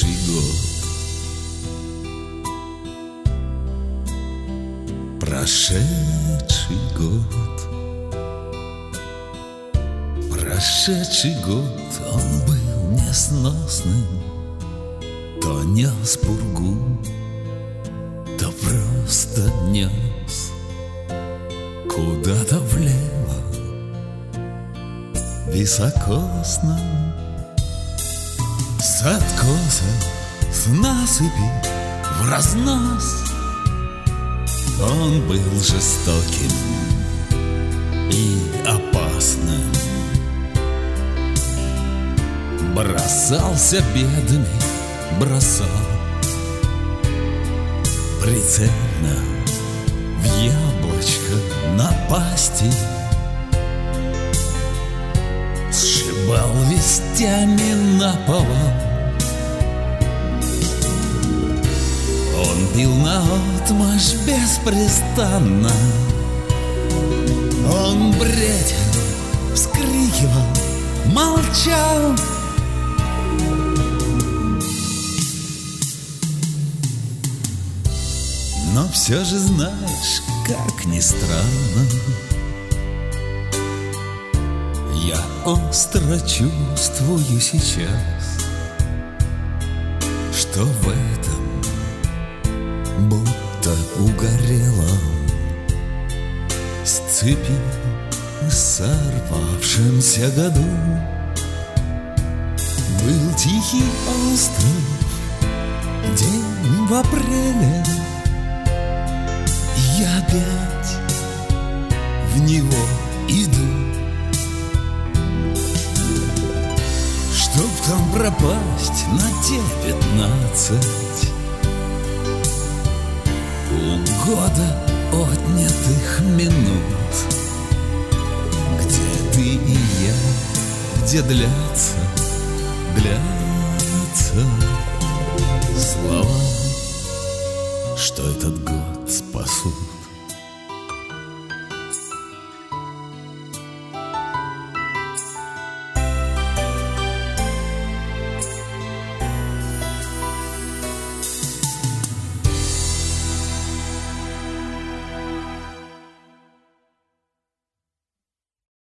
прошедший год. Прошедший год. Прошедший год, он был несносным. То нес пургу, то просто нес куда-то влево, високосно. С откоса, с насыпи в разнос. Он был жестоким и опасным. Бросался бедами, бросал прицельно в яблочко напасти. Сшибал вестями наповал. Он бил наотмашь беспрестанно. Он бредил, вскрикивал, молчал. Но все же знаешь, как ни странно, я остро чувствую сейчас, что в этом будто угорело с цепи сорвавшемся году. Был тихий остров, день в апреле. Я опять в него иду, чтоб там пропасть на те 15 полгода отнятых минут, где ты и я, где длятся слова, что этот год спасут.